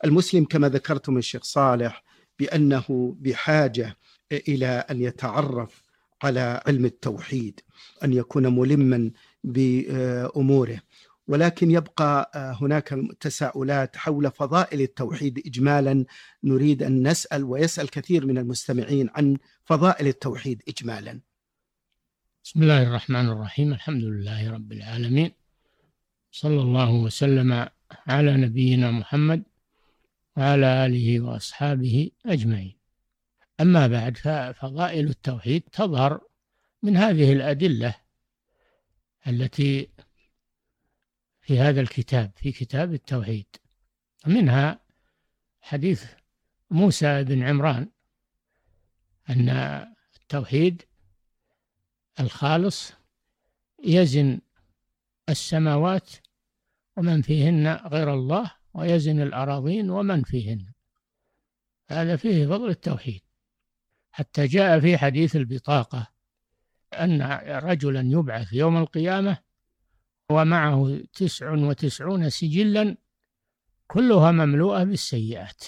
المسلم كما ذكرتم الشيخ صالح بأنه بحاجة إلى أن يتعرف على علم التوحيد، أن يكون ملما بأموره، ولكن يبقى هناك تساؤلات حول فضائل التوحيد إجمالا. نريد أن نسأل ويسأل كثير من المستمعين عن فضائل التوحيد إجمالا. بسم الله الرحمن الرحيم. الحمد لله رب العالمين، صلى الله وسلم على نبينا محمد وعلى آله وأصحابه أجمعين. أما بعد، ففضائل التوحيد تظهر من هذه الأدلة التي في هذا الكتاب، في كتاب التوحيد. منها حديث موسى بن عمران أن التوحيد الخالص يزن السماوات ومن فيهن غير الله، ويزن الأراضين ومن فيهن. هذا فيه فضل التوحيد. حتى جاء في حديث البطاقة أن رجلا يبعث يوم القيامة ومعه 99 سجلا كلها مملوءة بالسيئات.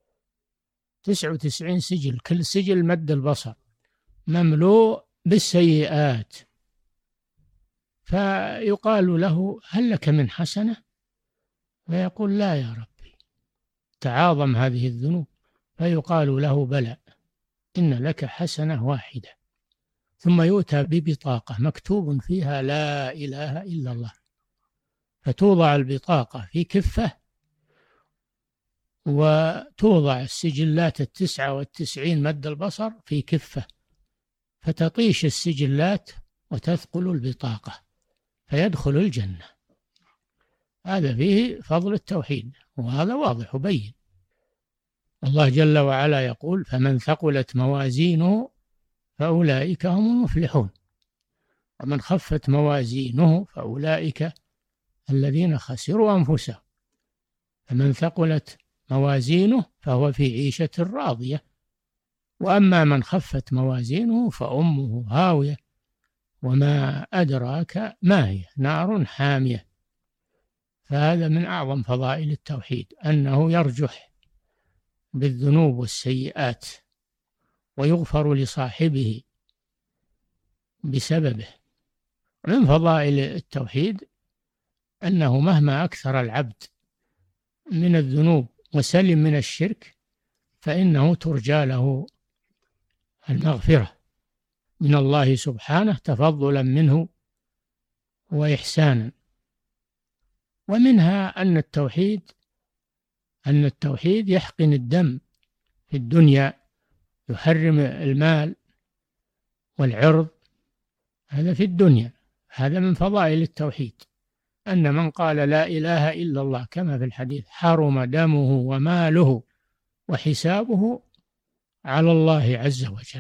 99 سجل، كل سجل مد البصر، مملوء بالسيئات. فيقال له: هل لك من حسنة؟ فيقول: لا يا ربي، تعاظم هذه الذنوب. فيقال له: بلى، إن لك حسنة واحدة. ثم يؤتى ببطاقة مكتوب فيها لا إله إلا الله، فتوضع البطاقة في كفة، وتوضع السجلات 99 مد البصر في كفة، فتطيش السجلات وتثقل البطاقة فيدخل الجنة. هذا فيه فضل التوحيد، وهذا واضح وبين. الله جل وعلا يقول: فمن ثقلت موازينه فأولئك هم المفلحون، ومن خفت موازينه فأولئك الذين خسروا أنفسهم. فمن ثقلت موازينه فهو في عيشة راضية، وأما من خفت موازينه فأمه هاوية وما أدراك ما هي، نار حامية. فهذا من أعظم فضائل التوحيد، أنه يرجح بالذنوب والسيئات ويغفر لصاحبه بسببه. من فضائل التوحيد أنه مهما أكثر العبد من الذنوب وسلم من الشرك فإنه ترجى له المغفرة من الله سبحانه تفضلا منه وإحسانا. ومنها أن التوحيد يحقن الدم في الدنيا، يحرم المال والعرض، هذا في الدنيا. هذا من فضائل التوحيد، أن من قال لا إله إلا الله كما في الحديث حرم دمه وماله وحسابه على الله عز وجل.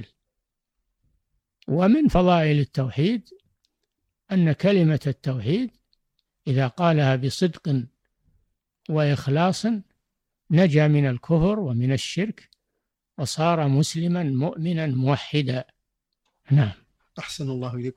ومن فضائل التوحيد أن كلمة التوحيد إذا قالها بصدق وإخلاص نجا من الكفر ومن الشرك وصار مسلما مؤمنا موحدا. نعم. أحسن الله إليكم.